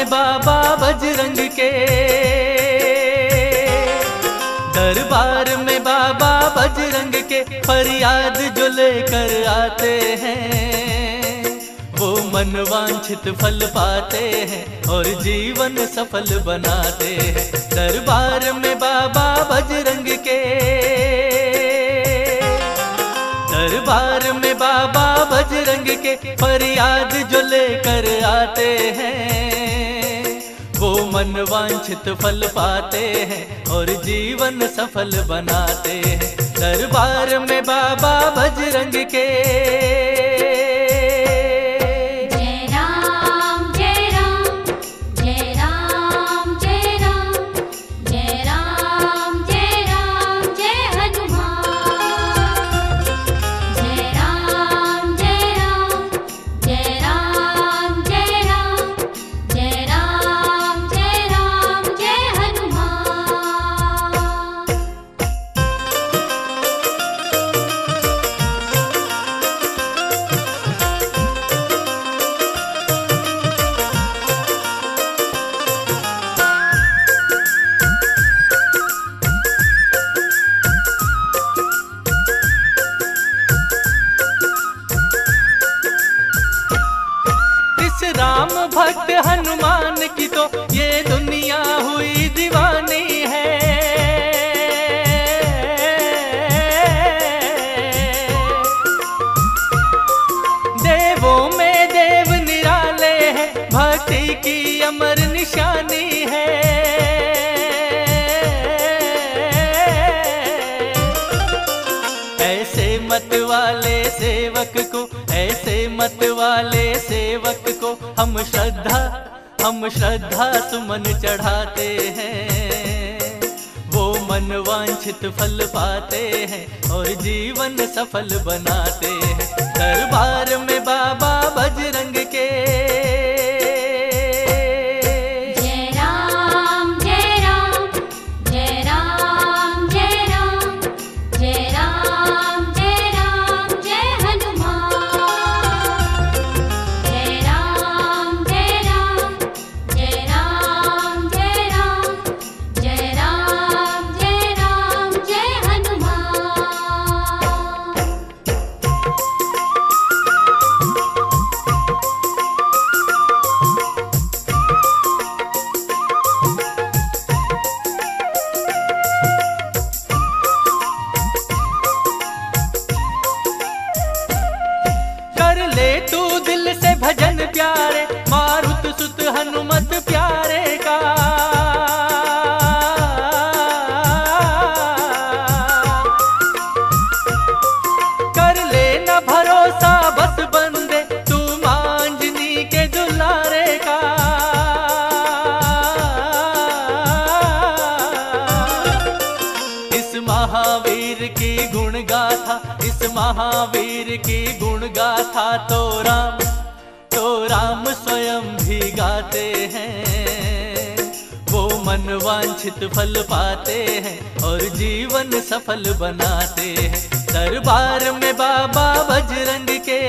बाबा बजरंग के, दरबार में बाबा बजरंग के फरियाद जो लेकर आते हैं, वो मनवांछित फल पाते हैं और जीवन सफल बनाते हैं। दरबार में बाबा बजरंग के, दरबार में बाबा बजरंग के फरियाद जो लेकर आते हैं, वो मनवांछित फल पाते हैं और जीवन सफल बनाते हैं। दरबार में बाबा बजरंग के। राम भक्त हनुमान की तो ये दुनिया हुई दीवानी है। देवों में देव निराले हैं, भक्ति की अमर निशानी है। ऐसे मत वाले सेवक को, ऐसे मत वाले सेवक को हम श्रद्धा सुमन चढ़ाते हैं। वो मनवांछित फल पाते हैं और जीवन सफल बनाते हैं। दरबार में बाबा बजरंग के। तू दिल से भजन प्यारे, मारुत सुत हनुमत प्यारे का। कर लेना भरोसा बस बंदे, तू मांझनी के दुलारे का। इस महावीर की गुण गाथा, इस महावीर की गुण गाथा तो राम स्वयं भी गाते हैं। वो मनवांछित फल पाते हैं और जीवन सफल बनाते हैं। दरबार में बाबा बजरंग के।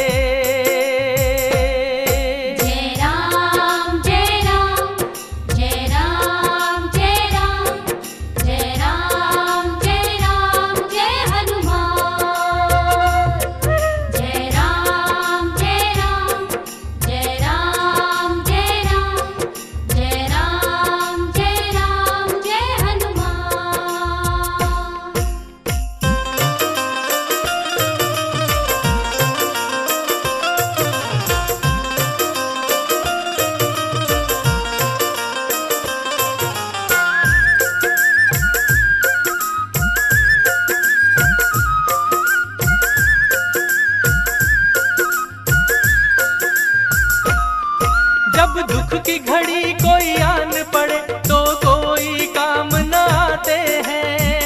जब दुख की घड़ी कोई आन पड़े तो कोई काम न आते हैं।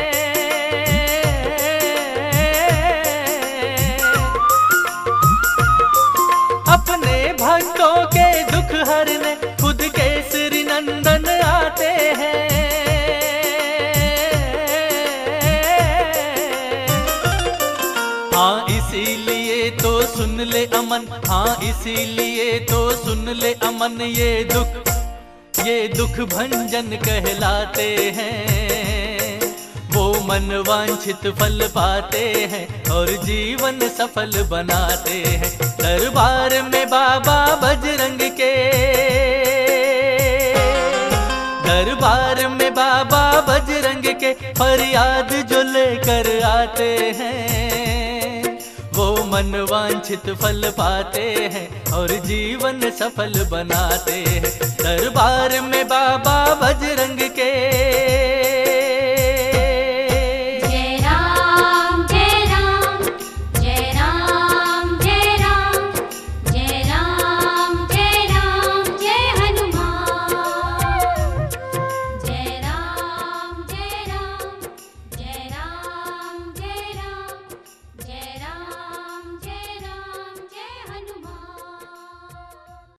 अपने भक्तों के दुख हरने खुद केसरी नंदन आते हैं। हाँ, इसीलिए तो सुन ले अमन, हाँ इसीलिए तो सुन ले अमन, ये दुख भंजन कहलाते हैं। वो मन वांछित फल पाते हैं और जीवन सफल बनाते हैं। दरबार में बाबा बजरंग के, दरबार में बाबा बजरंग के फरियाद जो लेकर आते हैं, वो मन वांछित फल पाते हैं और जीवन सफल बनाते हैं। दरबार में बाबा बजरंग के।